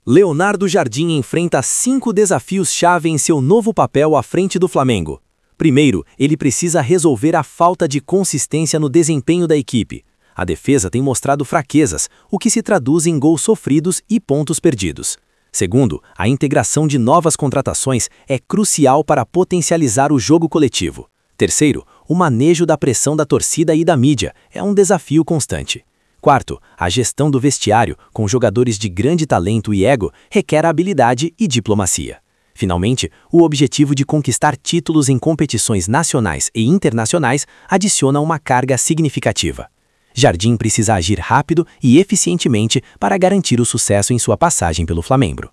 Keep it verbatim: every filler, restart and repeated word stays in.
Leonardo Jardim enfrenta cinco desafios-chave em seu novo papel à frente do Flamengo. Primeiro, ele precisa resolver a falta de consistência no desempenho da equipe. A defesa tem mostrado fraquezas, o que se traduz em gols sofridos e pontos perdidos. Segundo, a integração de novas contratações é crucial para potencializar o jogo coletivo. Terceiro, o manejo da pressão da torcida e da mídia é um desafio constante. Quarto, a gestão do vestiário, com jogadores de grande talento e ego, requer habilidade e diplomacia. Finalmente, o objetivo de conquistar títulos em competições nacionais e internacionais adiciona uma carga significativa. Jardim precisa agir rápido e eficientemente para garantir o sucesso em sua passagem pelo Flamengo.